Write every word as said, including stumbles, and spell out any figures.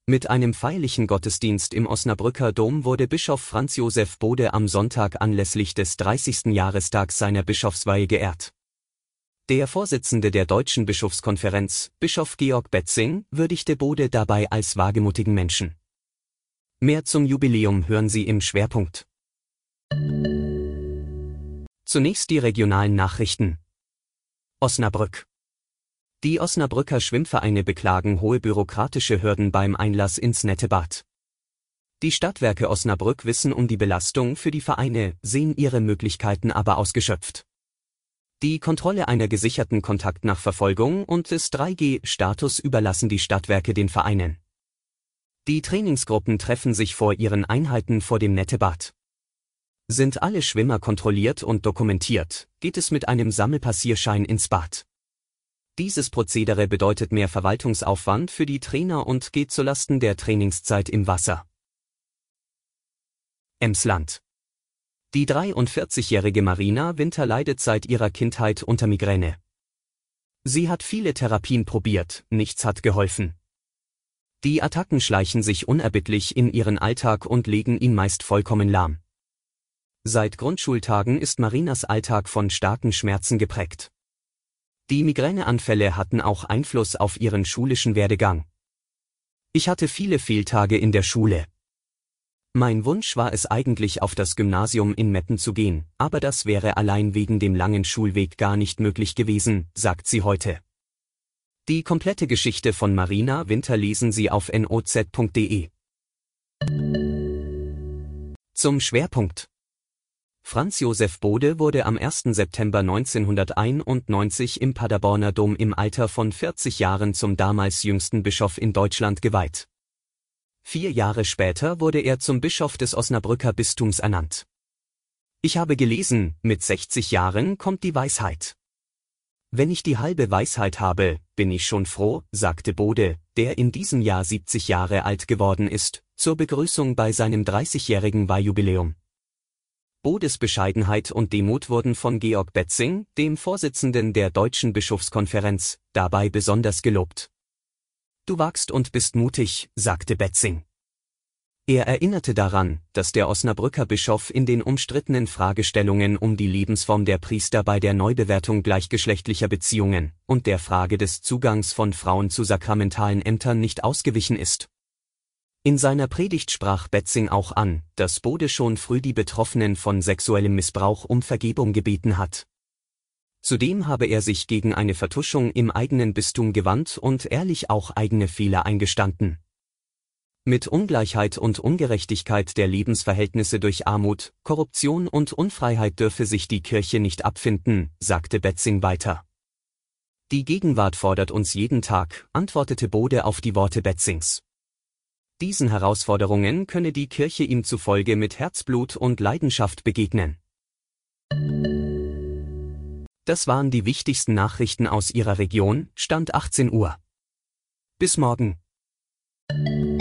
Mit einem feierlichen Gottesdienst im Osnabrücker Dom wurde Bischof Franz Josef Bode am Sonntag anlässlich des dreißigsten Jahrestags seiner Bischofsweihe geehrt. Der Vorsitzende der Deutschen Bischofskonferenz, Bischof Georg Betzing, würdigte Bode dabei als wagemutigen Menschen. Mehr zum Jubiläum hören Sie im Schwerpunkt. Zunächst die regionalen Nachrichten. Osnabrück. Die Osnabrücker Schwimmvereine beklagen hohe bürokratische Hürden beim Einlass ins Nettebad. Die Stadtwerke Osnabrück wissen um die Belastung für die Vereine, sehen ihre Möglichkeiten aber ausgeschöpft. Die Kontrolle einer gesicherten Kontaktnachverfolgung und des drei G Status überlassen die Stadtwerke den Vereinen. Die Trainingsgruppen treffen sich vor ihren Einheiten vor dem Nettebad. Sind alle Schwimmer kontrolliert und dokumentiert, geht es mit einem Sammelpassierschein ins Bad. Dieses Prozedere bedeutet mehr Verwaltungsaufwand für die Trainer und geht zulasten der Trainingszeit im Wasser. Emsland. Die dreiundvierzigjährige Marina Winter leidet seit ihrer Kindheit unter Migräne. Sie hat viele Therapien probiert, nichts hat geholfen. Die Attacken schleichen sich unerbittlich in ihren Alltag und legen ihn meist vollkommen lahm. Seit Grundschultagen ist Marinas Alltag von starken Schmerzen geprägt. Die Migräneanfälle hatten auch Einfluss auf ihren schulischen Werdegang. Ich hatte viele Fehltage in der Schule. Mein Wunsch war es eigentlich, auf das Gymnasium in Meppen zu gehen, aber das wäre allein wegen dem langen Schulweg gar nicht möglich gewesen, sagt sie heute. Die komplette Geschichte von Marina Winter lesen Sie auf N O Z punkt de. Zum Schwerpunkt. Franz Josef Bode wurde am ersten September neunzehnhunderteinundneunzig im Paderborner Dom im Alter von vierzig Jahren zum damals jüngsten Bischof in Deutschland geweiht. Vier Jahre später wurde er zum Bischof des Osnabrücker Bistums ernannt. Ich habe gelesen, mit sechzig Jahren kommt die Weisheit. Wenn ich die halbe Weisheit habe, bin ich schon froh, sagte Bode, der in diesem Jahr siebzig Jahre alt geworden ist, zur Begrüßung bei seinem dreißigjährigen Weihjubiläum. Bodes Bescheidenheit und Demut wurden von Georg Betzing, dem Vorsitzenden der Deutschen Bischofskonferenz, dabei besonders gelobt. Du wagst und bist mutig, sagte Betzing. Er erinnerte daran, dass der Osnabrücker Bischof in den umstrittenen Fragestellungen um die Lebensform der Priester bei der Neubewertung gleichgeschlechtlicher Beziehungen und der Frage des Zugangs von Frauen zu sakramentalen Ämtern nicht ausgewichen ist. In seiner Predigt sprach Betzing auch an, dass Bode schon früh die Betroffenen von sexuellem Missbrauch um Vergebung gebeten hat. Zudem habe er sich gegen eine Vertuschung im eigenen Bistum gewandt und ehrlich auch eigene Fehler eingestanden. Mit Ungleichheit und Ungerechtigkeit der Lebensverhältnisse durch Armut, Korruption und Unfreiheit dürfe sich die Kirche nicht abfinden, sagte Betzing weiter. Die Gegenwart fordert uns jeden Tag, antwortete Bode auf die Worte Betzings. Diesen Herausforderungen könne die Kirche ihm zufolge mit Herzblut und Leidenschaft begegnen. Das waren die wichtigsten Nachrichten aus Ihrer Region, Stand achtzehn Uhr. Bis morgen.